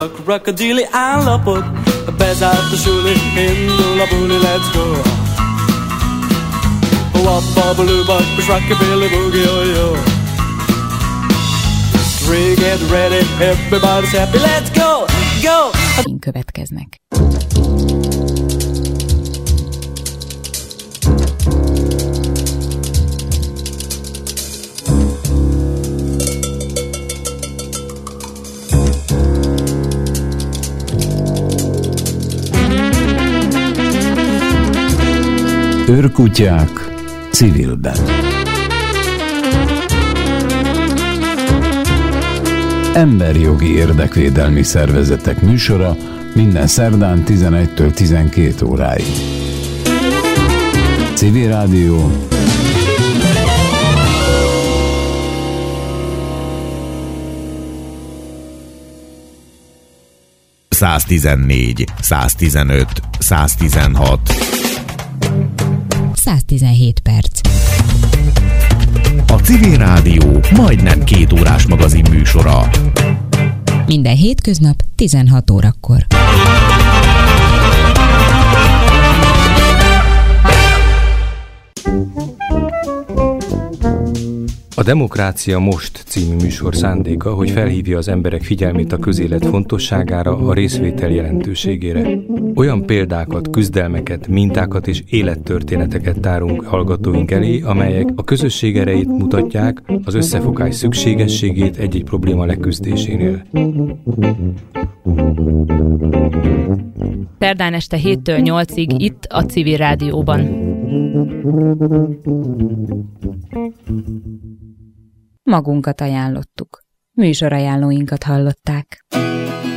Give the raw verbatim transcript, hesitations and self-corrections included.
Krokodili állapot, bezárt a suli, indul a buli, let's go. Wappa baloo buck, push rockabilly boogie, yo yo. Three, get ready, everybody's happy, let's go, go. Következnek. Őrkutyák civilben. Emberjogi érdekvédelmi szervezetek műsora minden szerdán tizenegytől tizenkét óráig. Civil Rádió. száztizennégy, száztizenöt, száztizenhat. száztizenhét perc. A Civil Rádió majdnem két órás magazin műsora. Minden hétköznap tizenhat órakor. A Demokrácia Most című műsor szándéka, hogy felhívja az emberek figyelmét a közélet fontosságára, a részvétel jelentőségére. Olyan példákat, küzdelmeket, mintákat és élettörténeteket tárunk hallgatóink elé, amelyek a közösség erejét mutatják, az összefogás szükségességét egy-egy probléma leküzdésénél. Szerdán este héttől nyolcig itt a Civil Rádióban. Magunkat ajánlottuk. Műsorajánlóinkat hallották.